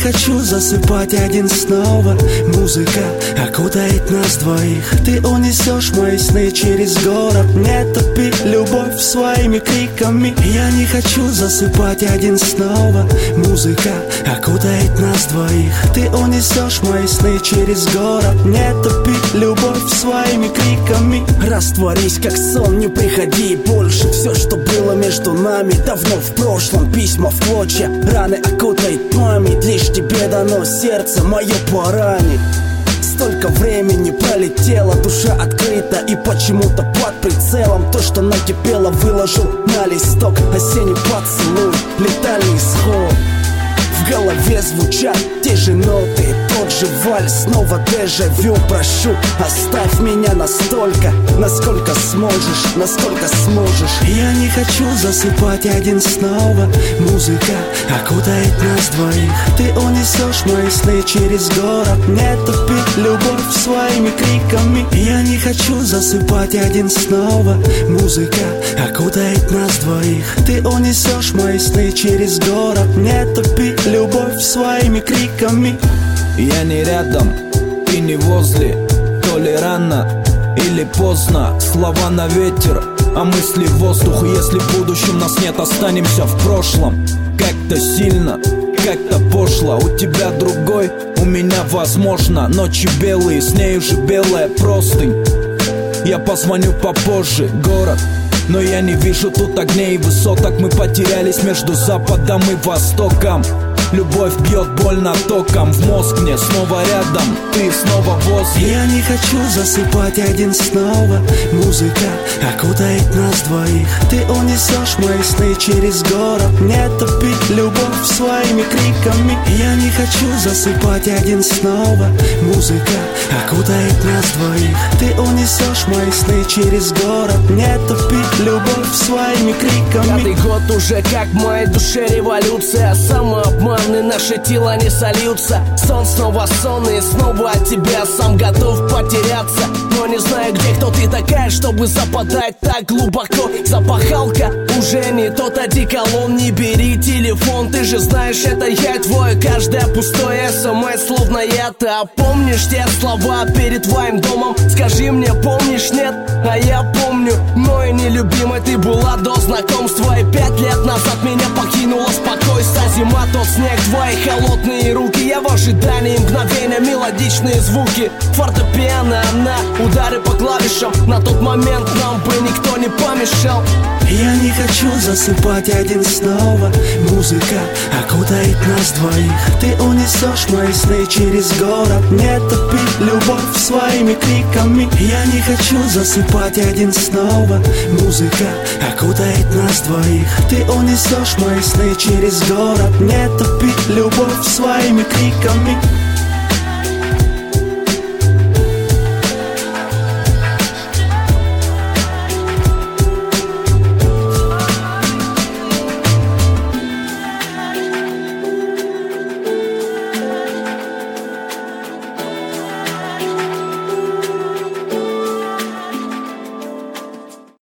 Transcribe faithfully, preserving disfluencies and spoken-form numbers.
хочу засыпать один снова. Музыка окутает нас двоих. Ты унесешь мои сны через город. Не топи любовь своими криками. Я не хочу засыпать один снова. Музыка окутает нас двоих. Ты унесешь мои сны через город. Не топи любовь своими криками. Растворись как сон, не приходи больше. Все, что было между нами, давно в прошлом. Письма в клочья, раны окутает память. Лишь тебе дано сердце мое поранить. Столько времени пролетело, душа открыта и почему-то под прицелом. То, что накипело, выложил на листок. Осенний поцелуй, летальный исход. В голове звучат те же ноты, тот же вальс, снова дежавю. Прошу, оставь меня настолько, насколько сможешь, насколько сможешь. Я не хочу засыпать один снова. Музыка окутает нас двоих. Ты унесешь мои сны через город. Не топи любовь своими криками. Я не хочу засыпать один снова. Музыка окутает нас двоих. Ты унесешь мои сны через город. Не топи любовь своими криками. Я не рядом, ты не возле. То ли рано или поздно. Слова на ветер, а мысли в воздух. Если в будущем нас нет, останемся в прошлом. Как-то сильно, как-то пошло. У тебя другой, у меня возможно. Ночи белые, с ней уже белая простынь. Я позвоню попозже, город. Но я не вижу тут огней и высоток. Мы потерялись между западом и востоком. Любовь бьет больно током в мозг, мне снова рядом, ты снова возле. Я не хочу засыпать один снова. Музыка окутает нас двоих. Ты унесешь мои сны через город. Не топи любовь своими криками. Я не хочу засыпать один снова. Музыка окутает нас двоих. Ты унесешь мои сны через город. Не топи любовь своими криками. Пятый год уже как в моей душе революция. Самообман и наши тела не сольются. Сон снова сон и снова от тебя. Сам готов потеряться, но не знаю, где кто ты такая, чтобы западать так глубоко. Запахалка уже не тот одеколон. Не бери телефон, ты же знаешь, это я твой. Каждое пустое смс словно яд. А помнишь те слова перед твоим домом? Скажи мне, помнишь, нет? А я помню, но и нелюбимой ты была до знакомства. И пять лет назад меня покинула спокойствие. Зима, тот снег, твои холодные руки. Я в ожидании мгновения, мелодичные звуки. Фортепиано, она, удары по клавишам. На тот момент нам бы никто не помешал. Я не хочу засыпать один снова. Музыка окутает нас двоих. Ты унесешь мои сны через город. Не топи любовь своими криками. Я не хочу засыпать один снова. Музыка окутает нас двоих. Ты унесешь мои сны через город. Не топи любовь своими криками.